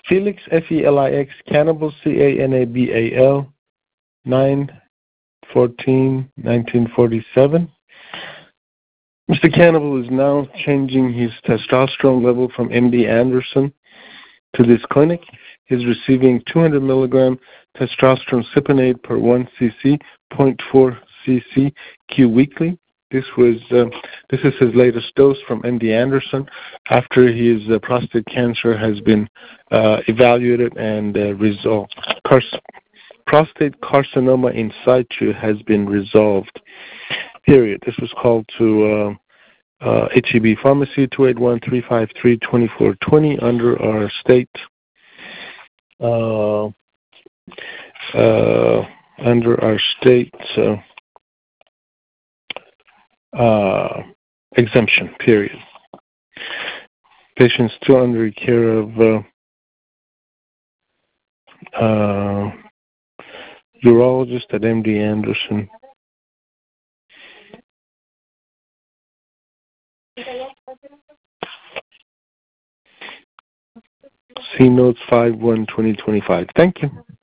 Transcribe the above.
Felix, Felix, Cannabal, Canabal, 9/14/1947. Mr. Cannabal is now changing his testosterone level from MD Anderson to this clinic. He's receiving 200 milligram testosterone cypionate per 1 cc, 0.4 cc Q weekly. This is his latest dose from MD Anderson after his prostate cancer has been evaluated and resolved. Prostate carcinoma in situ has been resolved. Period. This was called to HEB Pharmacy 281-353-2420 under our state exemption. Period. Patient still under care of urologist at MD Anderson. See notes 5/1/2025. Thank you.